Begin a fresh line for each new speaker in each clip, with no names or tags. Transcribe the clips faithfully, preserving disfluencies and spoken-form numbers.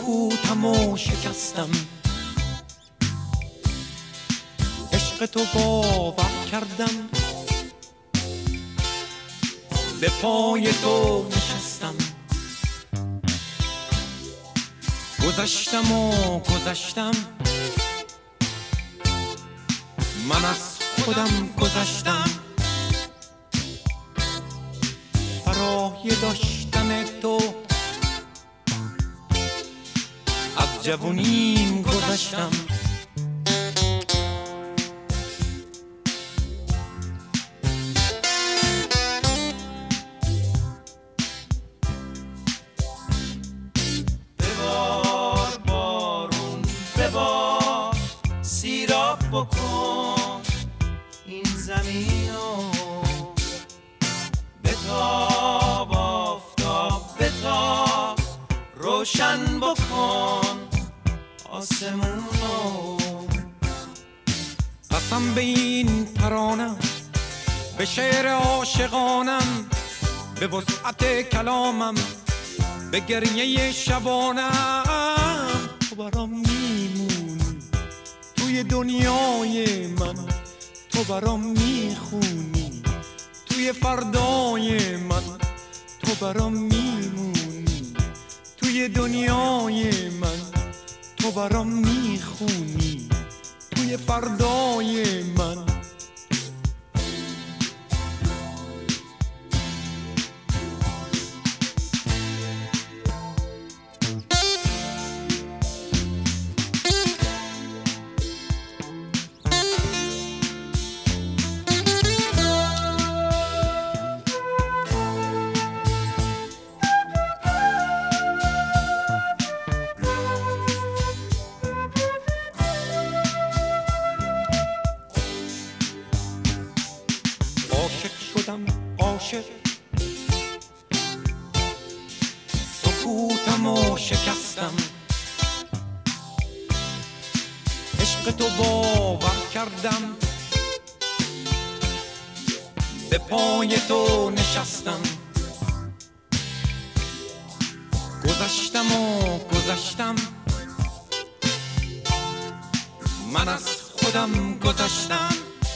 سکوتم و شکستم، عشق تو باور کردم، به پای تو نشستم. گذشتم و گذشتم، من از خودم گذشتم، برای داشتن تو از جوونیم گذشتم. ببار بارون ببار، سیراب بکن این زمینو، بتاب آفتاب بتاب، روشن بکن آسمونو. قسم به این ترانم، به شعر عاشقانم، به وسعت کلامم، به گریه شبانم. تو برام میمونی توی دنیای من، تو برام میخونی توی فردای من، تو برام میمونی توی دنیای من، تو برام میخونی توی فردای من. عاشق شدم عاشق، سکوتم و شکستم، عشق تو باور کردم، به پای تو نشستم. گذشتم و گذشتم، من از خودم گذشتم،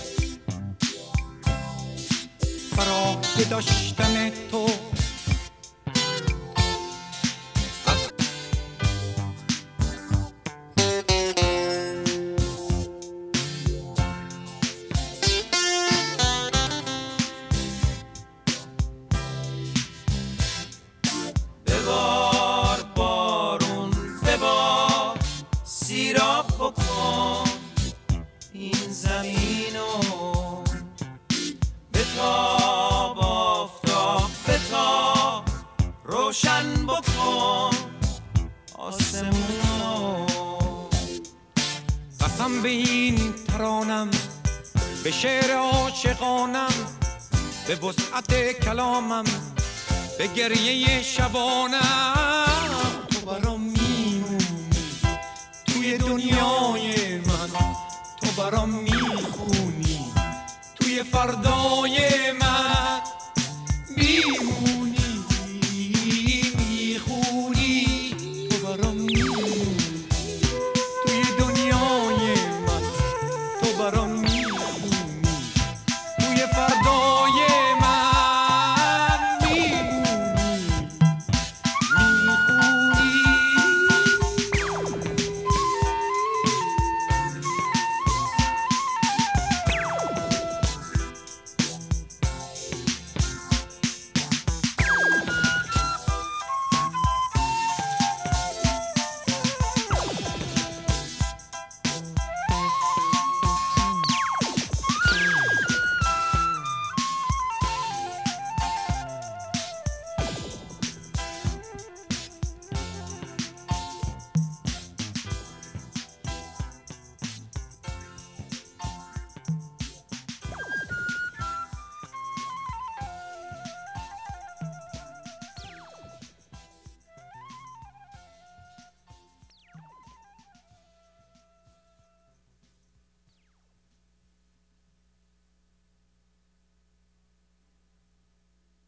برای داشتن تو ببار بارون ببار، سیراب بکن این زمینو، بتاب آفتاب بتاب، روشن بکن آسمونو. قسم به این ترانم، به شعر عاشقانم، به وسعت کلامم، به گریه شبانم. تو برام میمونی توی دنیای من، تو برام میخونی توی فردا